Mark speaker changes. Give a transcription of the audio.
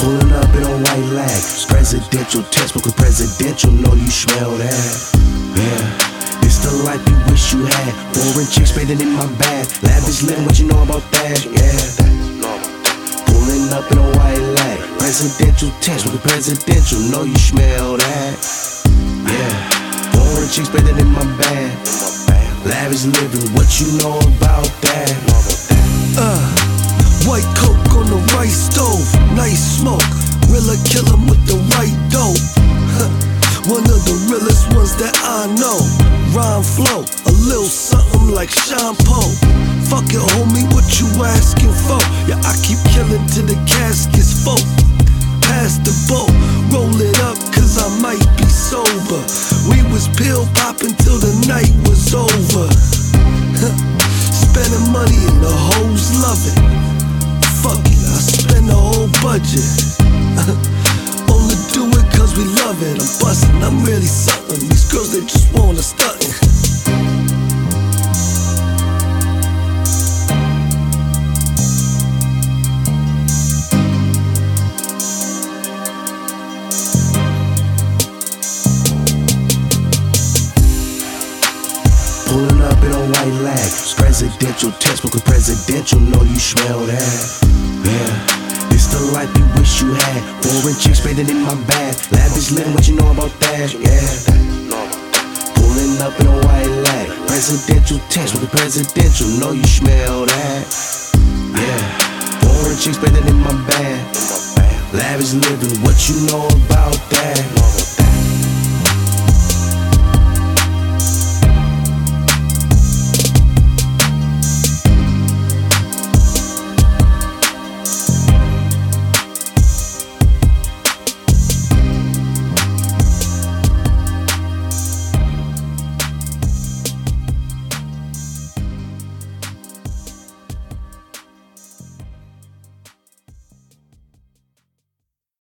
Speaker 1: Pulling up in a white lag. Presidential textbook with presidential, know you smell that. Yeah, it's the life you wish you had. Foreign chicks bathing in my bag. Lavish living, what you know about that? Yeah. Pulling up in a white lag. Presidential textbook with presidential, know you smell that. Yeah, foreign chicks bathing in my bag. Lavish living, what you know about that?
Speaker 2: White coke on the right stove, nice smoke. Rilla kill him with the right dope. One of the realest ones that I know. Rhyme flow, a little something like shampoo. Fuck it, homie, what you asking for? Yeah, I keep killing till the casket's full. Pass the boat, roll it up, cause I might be sober. We was pill popping till the night was over. Spending money and the hoes love it. Fuck it, I spend the whole budget. Only do it cause we love it. I'm bustin', I'm really something. These girls, they just wanna stuntin'.
Speaker 1: Pulling up in a white lag. Presidential textbook with presidential, know you smell that. Yeah, it's the life you wish you had. Foreign chicks bathing in my bag. Lavish living, what you know about that? Yeah. Pulling up in a white lag. Presidential textbook with presidential, know you smell that. Yeah, foreign chicks bathing in my bag. Lavish living, what you know about that?